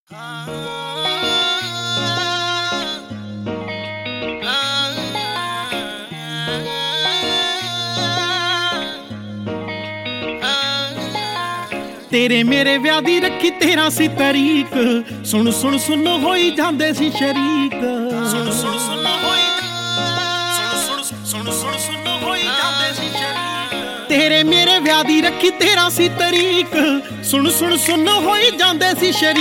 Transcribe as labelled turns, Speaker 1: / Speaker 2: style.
Speaker 1: तेरे मेरे विआह दी रखी 13 सी तरीक, सुन सुन सुन होई जांदे सी शरीक। सुन सुन सुन होई जांदे सी शरीक। तेरे मेरे विआह दी रखी 13 सी तरीक, सुन सुन सुन होई जांदे सी शरीक।